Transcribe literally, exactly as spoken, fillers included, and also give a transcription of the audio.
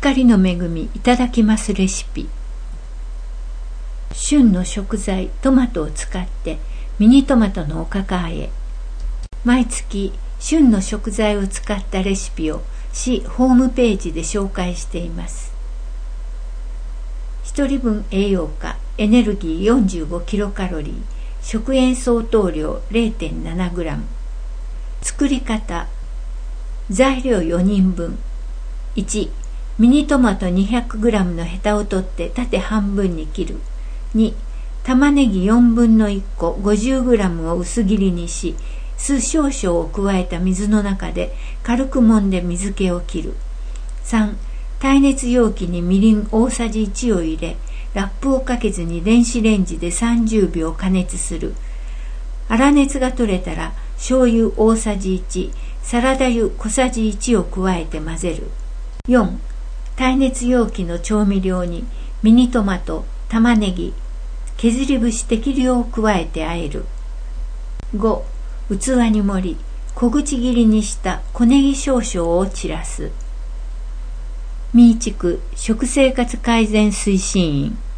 光の恵みいただきますレシピ。旬の食材トマトを使ってミニトマトのおかかあえ。毎月旬の食材を使ったレシピを市ホームページで紹介しています。ひとりぶん栄養価、エネルギー よんじゅうごキロカロリー、食塩相当量 れいてんななグラム。作り方。材料よにんぶん。いち、ミニトマト にひゃくグラム のヘタを取って縦半分に切る。に、玉ねぎよんぶんのいっこ ごじゅうグラム を薄切りにし、酢少々を加えた水の中で軽く揉んで水気を切る。さん、耐熱容器にみりん大さじいちを入れ、ラップをかけずに電子レンジでさんじゅうびょう加熱する。粗熱が取れたら醤油大さじいち、サラダ油小さじいちを加えて混ぜる。よん、耐熱容器の調味料にミニトマト、玉ねぎ、削り節適量を加えて和える。ご、器に盛り、小口切りにした小ネギ少々を散らす。ミーチク食生活改善推進員。